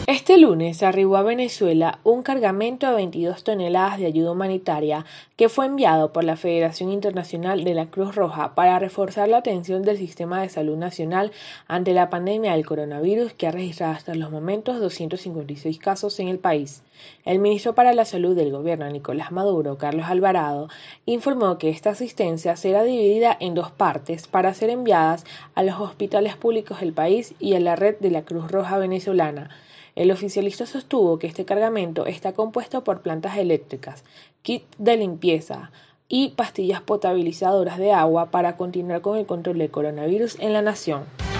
Este lunes arribó a Venezuela un cargamento de 22 toneladas de ayuda humanitaria que fue enviado por la Federación Internacional de la Cruz Roja para reforzar la atención del sistema de salud nacional ante la pandemia del coronavirus, que ha registrado hasta los momentos 256 casos en el país. El ministro para la Salud del gobierno, Nicolás Maduro, Carlos Alvarado, informó que esta asistencia será dividida en dos partes para ser enviadas a los hospitales públicos del país y a la red de la Cruz Roja venezolana. El oficialista sostuvo que este cargamento está compuesto por plantas eléctricas, kits de limpieza y pastillas potabilizadoras de agua para continuar con el control del coronavirus en la nación.